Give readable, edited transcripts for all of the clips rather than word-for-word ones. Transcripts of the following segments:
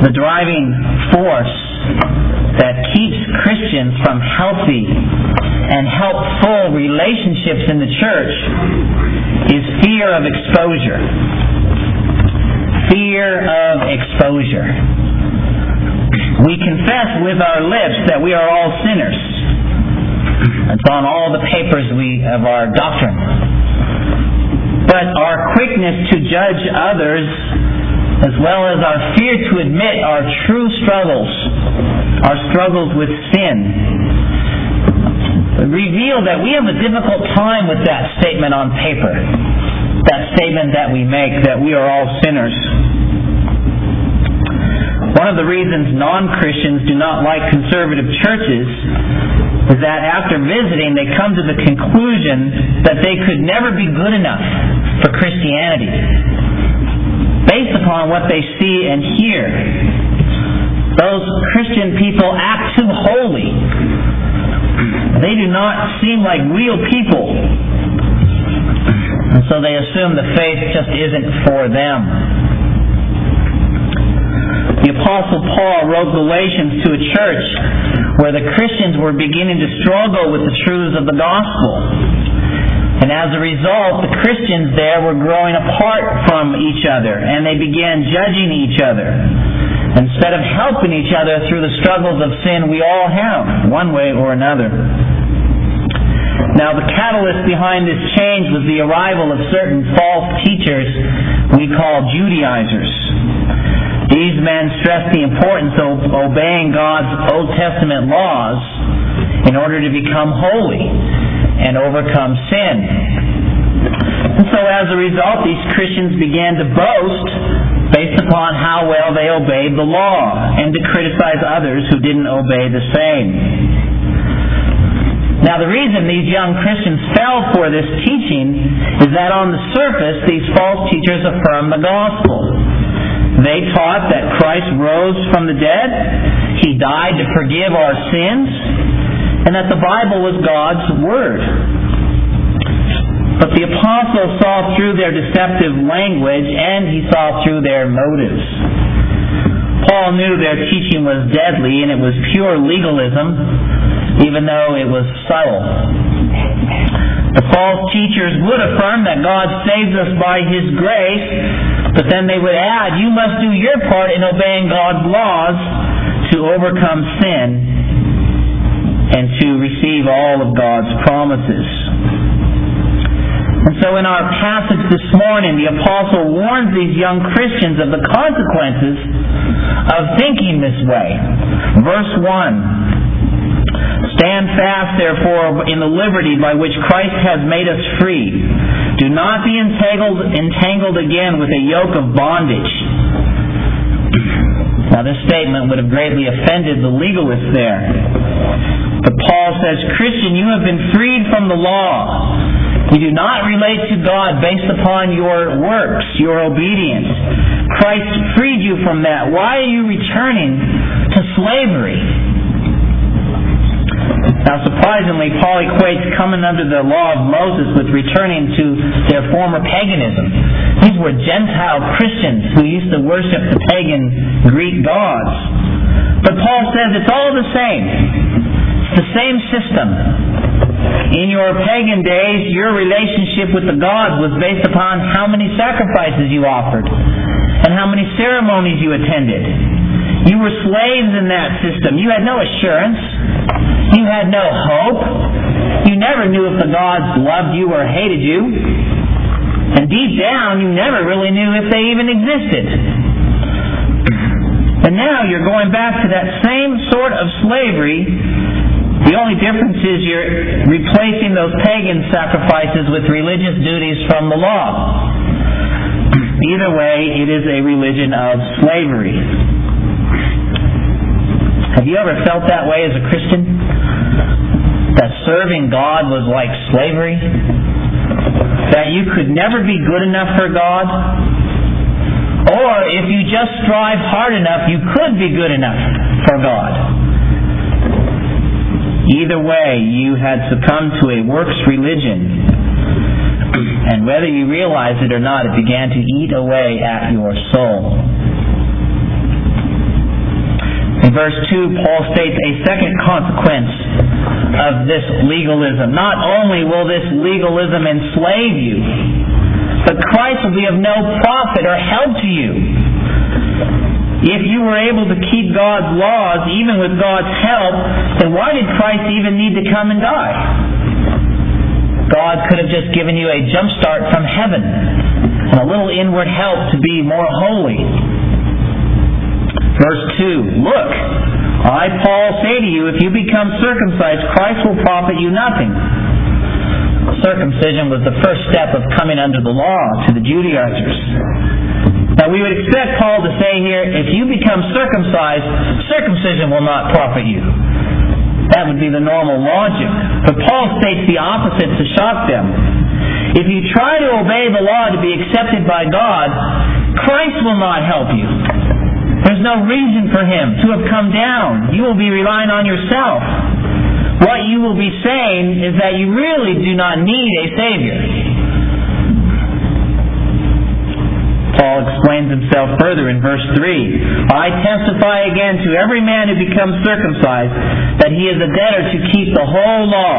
The driving force that keeps Christians from healthy and helpful relationships in the church is fear of exposure. Fear of exposure. We confess with our lips that we are all sinners. It's on all the papers of our doctrine. But our quickness to judge others, as well as our fear to admit our true struggles, our struggles with sin, reveal that we have a difficult time with that statement on paper. That statement that we make, that we are all sinners. One of the reasons non-Christians do not like conservative churches is that after visiting, they come to the conclusion that they could never be good enough for Christianity, based upon what they see and hear. Those Christian people act too holy. They do not seem like real people. And so they assume the faith just isn't for them. The Apostle Paul wrote Galatians to a church where the Christians were beginning to struggle with the truths of the gospel. And as a result, the Christians there were growing apart from each other, and they began judging each other, instead of helping each other through the struggles of sin we all have, one way or another. Now, the catalyst behind this change was the arrival of certain false teachers we call Judaizers. These men stressed the importance of obeying God's Old Testament laws in order to become holy and overcome sin. And so as a result, these Christians began to boast based upon how well they obeyed the law and to criticize others who didn't obey the same. Now, the reason these young Christians fell for this teaching is that on the surface, these false teachers affirmed the gospel. They taught that Christ rose from the dead, He died to forgive our sins, and that the Bible was God's Word. But the apostle saw through their deceptive language, and he saw through their motives. Paul knew their teaching was deadly, and it was pure legalism, even though it was subtle. The false teachers would affirm that God saves us by His grace, but then they would add, you must do your part in obeying God's laws to overcome sin and to receive all of God's promises. And so in our passage this morning, the apostle warns these young Christians of the consequences of thinking this way. Verse 1. Stand fast, therefore, in the liberty by which Christ has made us free. Do not be entangled again with a yoke of bondage. Now, this statement would have greatly offended the legalists there. But Paul says, Christian, you have been freed from the law. You do not relate to God based upon your works, your obedience. Christ freed you from that. Why are you returning to slavery? Now, surprisingly, Paul equates coming under the law of Moses with returning to their former paganism. These were Gentile Christians who used to worship the pagan Greek gods. But Paul says it's all the same. It's the same system. In your pagan days, your relationship with the gods was based upon how many sacrifices you offered and how many ceremonies you attended. You were slaves in that system. You had no assurance. You had no hope. You never knew if the gods loved you or hated you. And deep down, you never really knew if they even existed. And now you're going back to that same sort of slavery. The only difference is you're replacing those pagan sacrifices with religious duties from the law. Either way, it is a religion of slavery. Have you ever felt that way as a Christian? That serving God was like slavery? That you could never be good enough for God? Or if you just strive hard enough, you could be good enough for God? Either way, you had succumbed to a works religion. And whether you realize it or not, it began to eat away at your soul. verse 2, Paul states a second consequence of this legalism. Not only will this legalism enslave you, but Christ will be of no profit or help to you. If you were able to keep God's laws, even with God's help, then why did Christ even need to come and die? God could have just given you a jump start from heaven and a little inward help to be more holy. Verse 2, look, I, Paul, say to you, if you become circumcised, Christ will profit you nothing. Circumcision was the first step of coming under the law to the Judaizers. Now we would expect Paul to say here, if you become circumcised, circumcision will not profit you. That would be the normal logic. But Paul states the opposite to shock them. If you try to obey the law to be accepted by God, Christ will not help you. There's no reason for Him to have come down. You will be relying on yourself. What you will be saying is that you really do not need a Savior. Paul explains himself further in verse 3. I testify again to every man who becomes circumcised that he is a debtor to keep the whole law.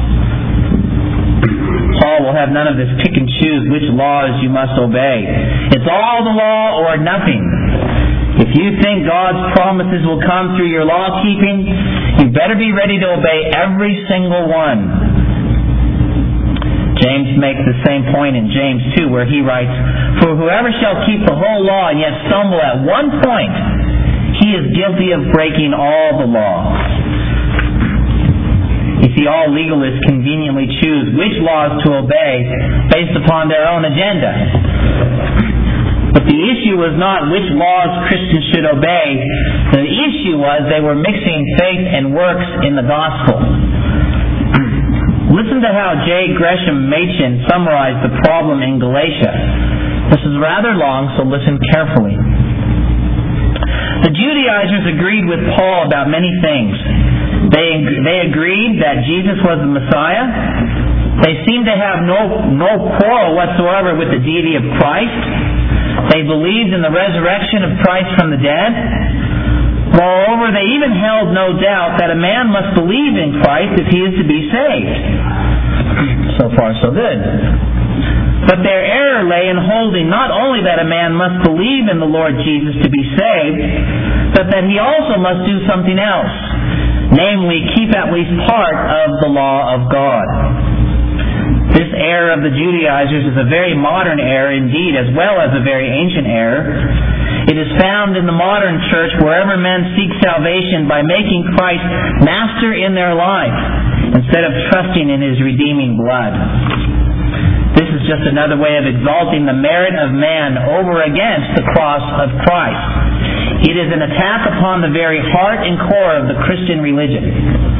Paul will have none of this pick and choose which laws you must obey. It's all the law or nothing. If you think God's promises will come through your law keeping, you better be ready to obey every single one. James makes the same point in James 2 where he writes, for whoever shall keep the whole law and yet stumble at one point, he is guilty of breaking all the law. You see, all legalists conveniently choose which laws to obey based upon their own agenda. But the issue was not which laws Christians should obey. The issue was they were mixing faith and works in the gospel. Listen to how J. Gresham Machen summarized the problem in Galatia. This is rather long, so listen carefully. The Judaizers agreed with Paul about many things. They agreed that Jesus was the Messiah. They seemed to have no quarrel whatsoever with the deity of Christ. They believed in the resurrection of Christ from the dead. Moreover, they even held no doubt that a man must believe in Christ if he is to be saved. So far, so good. But their error lay in holding not only that a man must believe in the Lord Jesus to be saved, but that he also must do something else, namely, keep at least part of the law of God. This error of the Judaizers is a very modern error indeed, as well as a very ancient error. It is found in the modern church wherever men seek salvation by making Christ master in their life instead of trusting in His redeeming blood. This is just another way of exalting the merit of man over against the cross of Christ. It is an attack upon the very heart and core of the Christian religion.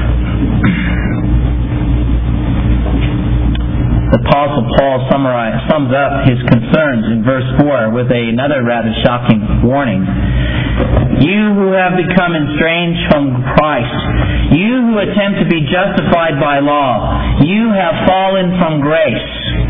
The Apostle Paul sums up his concerns in verse 4 with another rather shocking warning. You who have become estranged from Christ, you who attempt to be justified by law, you have fallen from grace.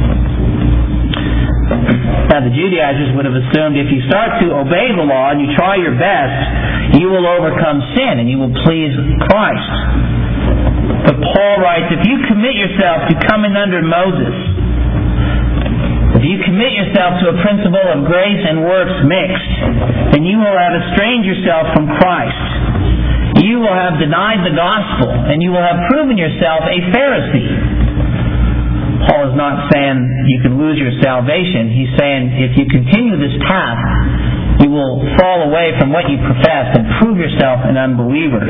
Now the Judaizers would have assumed if you start to obey the law and you try your best, you will overcome sin and you will please Christ. But Paul writes, if you commit yourself to coming under Moses, if you commit yourself to a principle of grace and works mixed, then you will have estranged yourself from Christ. You will have denied the gospel, and you will have proven yourself a Pharisee. Paul is not saying you can lose your salvation. He's saying if you continue this path, you will fall away from what you profess and prove yourself an unbeliever.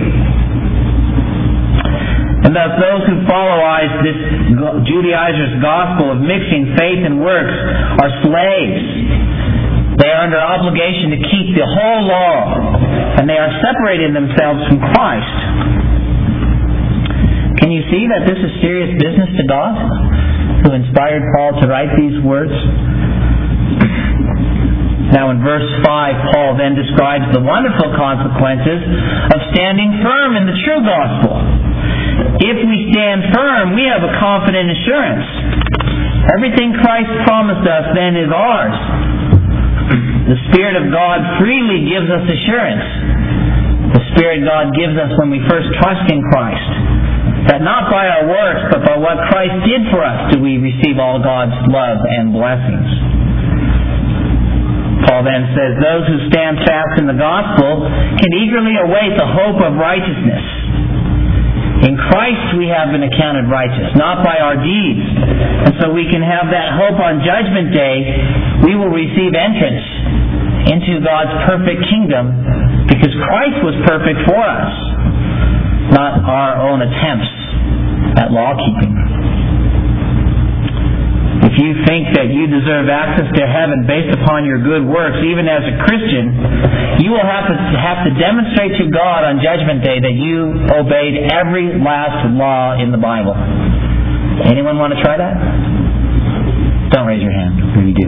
And thus those who followise this Judaizer's gospel of mixing faith and works are slaves. They are under obligation to keep the whole law, and they are separating themselves from Christ. Can you see that this is serious business to God, who inspired Paul to write these words? Now in verse 5, Paul then describes the wonderful consequences of standing firm in the true gospel. If we stand firm, we have a confident assurance. Everything Christ promised us then is ours. The Spirit of God freely gives us assurance. The Spirit God gives us when we first trust in Christ. That not by our works, but by what Christ did for us, do we receive all God's love and blessings. Paul then says, those who stand fast in the gospel can eagerly await the hope of righteousness. In Christ we have been accounted righteous, not by our deeds. And so we can have that hope on Judgment Day. We will receive entrance into God's perfect kingdom because Christ was perfect for us, not our own attempts at law-keeping. If you think that you deserve access to heaven based upon your good works, even as a Christian, you will have to demonstrate to God on Judgment Day that you obeyed every last law in the Bible. Anyone want to try that? Don't raise your hand if you do.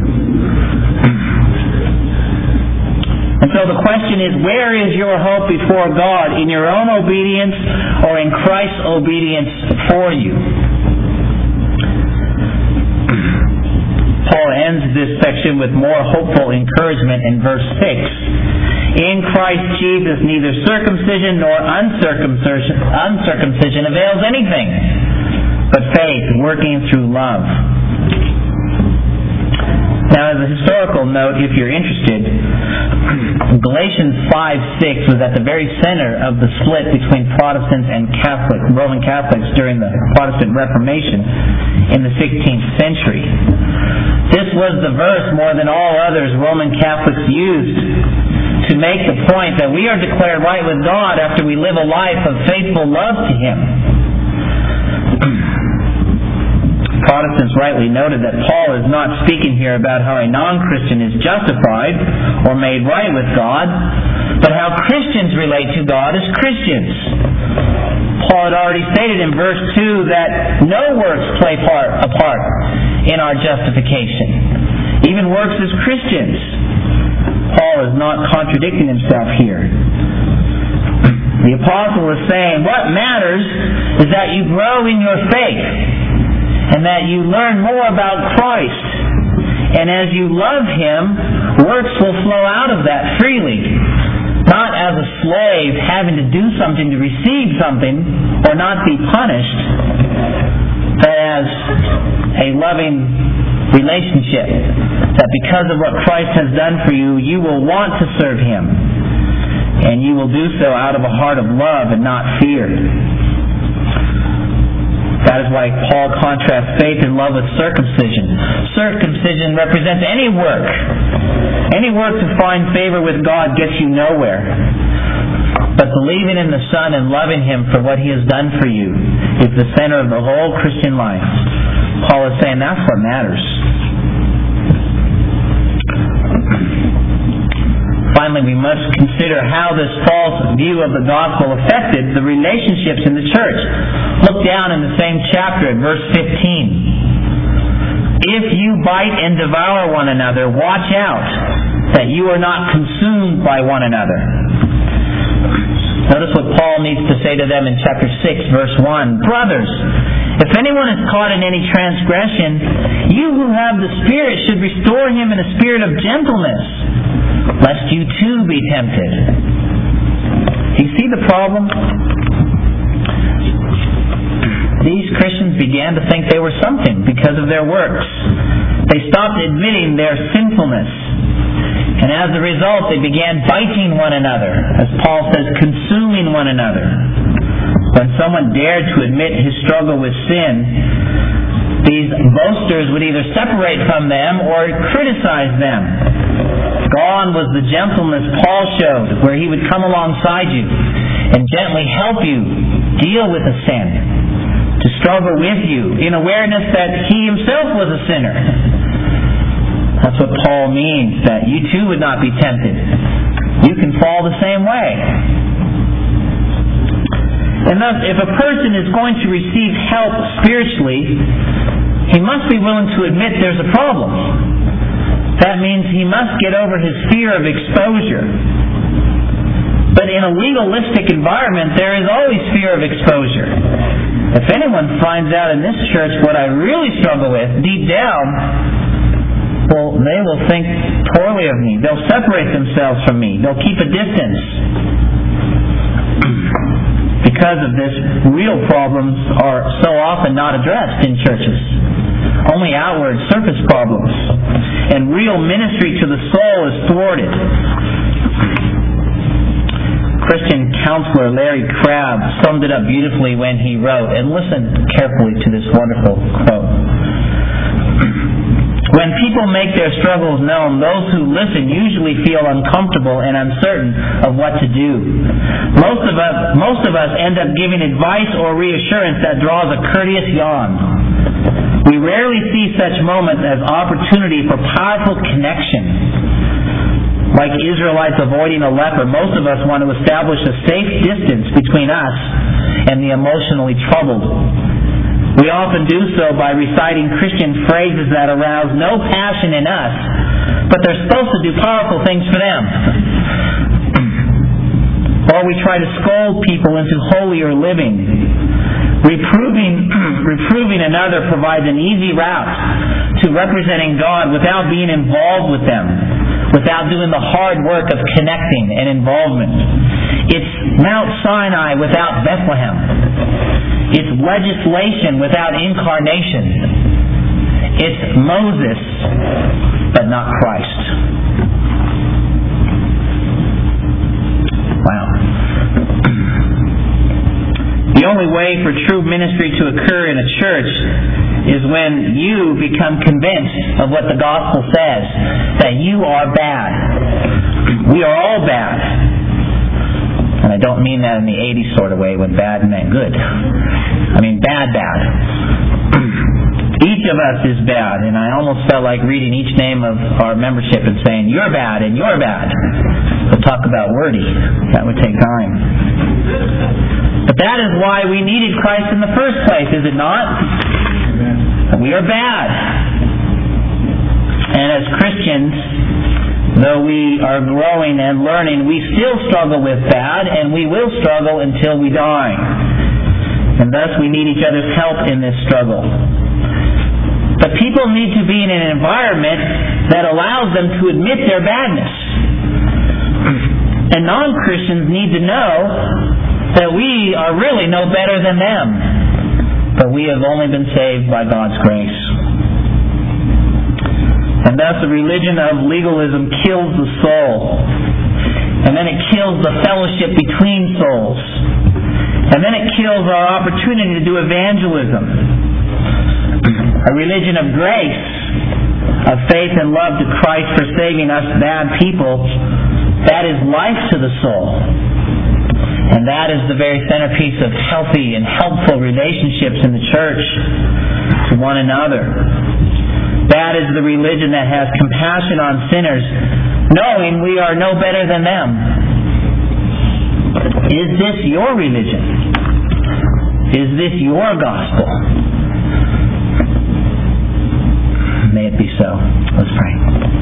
And so the question is, where is your hope before God? In your own obedience or in Christ's obedience for you? Paul ends this section with more hopeful encouragement in verse 6. In Christ Jesus neither circumcision nor uncircumcision avails anything, but faith working through love. Now, as a historical note, if you're interested, Galatians 5:6 was at the very center of the split between Protestants and Roman Catholics during the Protestant Reformation in the 16th century. This was the verse, more than all others, Roman Catholics used to make the point that we are declared right with God after we live a life of faithful love to Him. Protestants rightly noted that Paul is not speaking here about how a non-Christian is justified or made right with God, but how Christians relate to God as Christians. Paul had already stated in verse 2 that no works play a part in our justification, even works as Christians. Paul is not contradicting himself here. The apostle is saying what matters is that you grow in your faith and that you learn more about Christ. And as you love Him, works will flow out of that freely. Not as a slave having to do something to receive something or not be punished, but as a loving relationship. That because of what Christ has done for you, you will want to serve Him. And you will do so out of a heart of love and not fear. That is why Paul contrasts faith and love with circumcision. Circumcision represents any work. Any work to find favor with God gets you nowhere. But believing in the Son and loving Him for what He has done for you is the center of the whole Christian life. Paul is saying that's what matters. Finally, we must consider how this false view of the gospel affected the relationships in the church. Look down in the same chapter at verse 15. If you bite and devour one another, watch out that you are not consumed by one another. Notice what Paul needs to say to them in chapter 6, verse 1. Brothers, if anyone is caught in any transgression, you who have the Spirit should restore him in a spirit of gentleness, lest you too be tempted. Do you see the problem? These Christians began to think they were something because of their works. They stopped admitting their sinfulness. And as a result, they began biting one another. As Paul says, consuming one another. When someone dared to admit his struggle with sin, these boasters would either separate from them or criticize them. Gone was the gentleness Paul showed, where he would come alongside you and gently help you deal with a sin, to struggle with you in awareness that he himself was a sinner. That's what Paul means, that you too would not be tempted. You can fall the same way. And thus, if a person is going to receive help spiritually, he must be willing to admit there's a problem. That means he must get over his fear of exposure. But in a legalistic environment, there is always fear of exposure. If anyone finds out in this church what I really struggle with, deep down, well, they will think poorly of me. They'll separate themselves from me. They'll keep a distance. Because of this, real problems are so often not addressed in churches. Only outward, surface problems. And real ministry to the soul is thwarted. Christian counselor Larry Crabb summed it up beautifully when he wrote, and listen carefully to this wonderful quote. When people make their struggles known, those who listen usually feel uncomfortable and uncertain of what to do. Most of us end up giving advice or reassurance that draws a courteous yawn. We rarely see such moments as opportunity for powerful connection. Like Israelites avoiding a leper, most of us want to establish a safe distance between us and the emotionally troubled. We often do so by reciting Christian phrases that arouse no passion in us, but they're supposed to do powerful things for them. Or we try to scold people into holier living. Reproving another provides an easy route to representing God without being involved with them, without doing the hard work of connecting and involvement. It's Mount Sinai without Bethlehem. It's legislation without incarnation. It's Moses, but not Christ. Wow. The only way for true ministry to occur in a church is when you become convinced of what the gospel says, that you are bad. We are all bad. And I don't mean that in the 80s sort of way when bad meant good. I mean bad. Each of us is bad, and I almost felt like reading each name of our membership and saying, you're bad and you're bad. We'll talk about wordy. That would take time. But that is why we needed Christ in the first place, is it not? We are bad. And as Christians, though we are growing and learning, we still struggle with bad, and we will struggle until we die. And thus we need each other's help in this struggle. But people need to be in an environment that allows them to admit their badness. And non-Christians need to know that we are really no better than them, but we have only been saved by God's grace. And thus the religion of legalism kills the soul. And then it kills the fellowship between souls. And then it kills our opportunity to do evangelism. A religion of grace, of faith and love to Christ for saving us bad people, that is life to the soul. And that is the very centerpiece of healthy and helpful relationships in the church to one another. That is the religion that has compassion on sinners, knowing we are no better than them. Is this your religion? Is this your gospel? May it be so. Let's pray.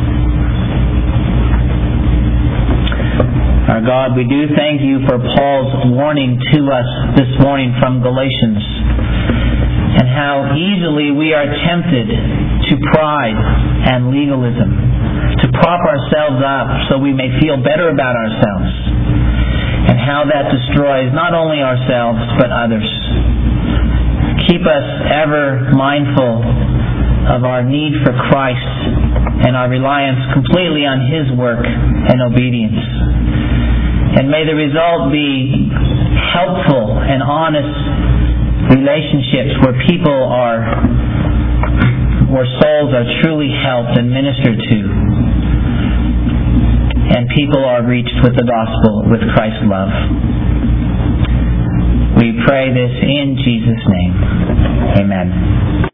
Our God, we do thank you for Paul's warning to us this morning from Galatians, and how easily we are tempted to pride and legalism, to prop ourselves up so we may feel better about ourselves, and how that destroys not only ourselves but others. Keep us ever mindful of our need for Christ and our reliance completely on His work and obedience. And may the result be helpful and honest relationships where souls are truly helped and ministered to, and people are reached with the gospel, with Christ's love. We pray this in Jesus' name. Amen.